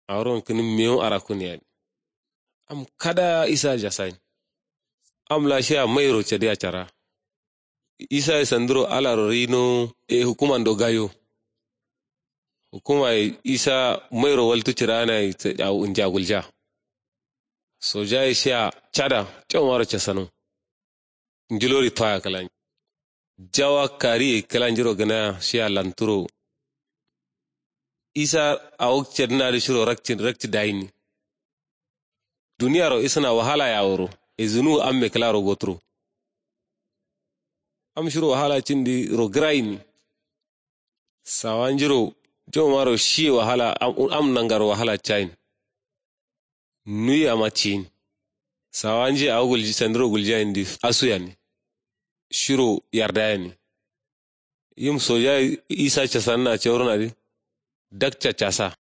aron kini miyo arakuni ya am kada isa jasain am la shia mairo chedi achara isa sandro ala rino hukuman do gayo hukuma isa mairo waltu cirana au injagulja soja shia chada chomaro chasano njilori toya kalan jawa kari kalanjiro gana shia lanturo isa awok chedna de shiro rakti daini duniya ro isna wahala ya woro izunu amme klaro gotro am shiro wahala cindi ro graini sawanjiro jomaro shi wahala am nangar wahala chain nuyi amachin sawanje awgulji sandro gulja indi asuyani shiro yardayani yim soja isa chasanna chawrona di dakcha chasa